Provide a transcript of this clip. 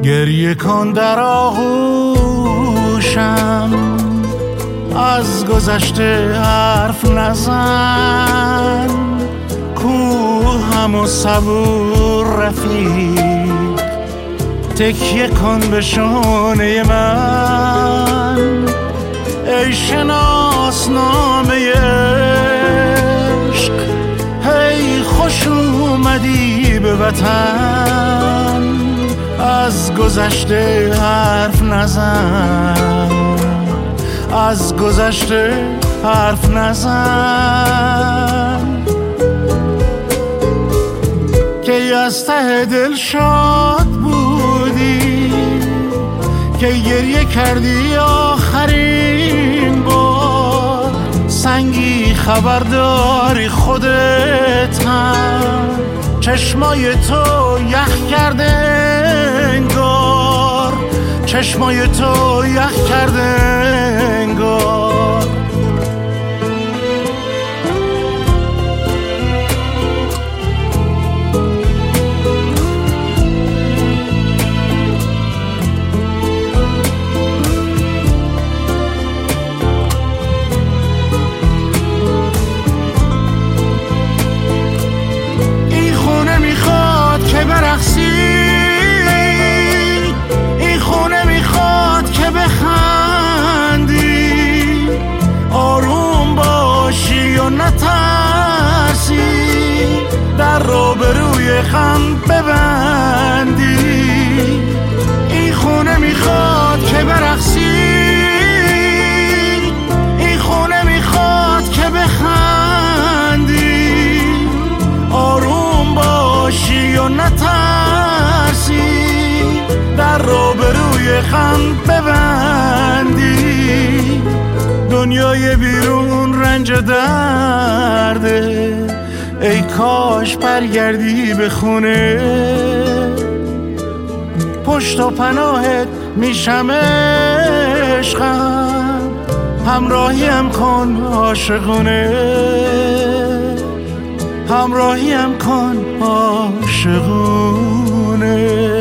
گریه کن در آغوشم، از گذشته حرف نزن، کوهم و صبور رفیق، تکیه کن به شانه من. ای شناسنامه عشق، هی خوش اومدی به وطن، از گذشته حرف نزن، از گذشته حرف نزن. که از ته دل شاد بودی، که گریه کردی آخرین بار، سنگی خبرداری خودت هم، چشمای تو یخ کرده انگار، چشمای تو یخ کرده انگار. این خونه میخواد که برقصی، این خونه میخواد که بخندی، آروم باشی و نترسی، در رو به روی غم ببندی. این خونه میخواد که برقصی، این خونه میخواد که بخندی، آروم باشی و نترسی، در رو به روی غم ببندی. دنیای بیرون رنج درده، ای کاش برگردی به خونه، پشت و پناهت میشم عشقم، همراهیم کن عاشقونه، همراهیم کن عاشقونه.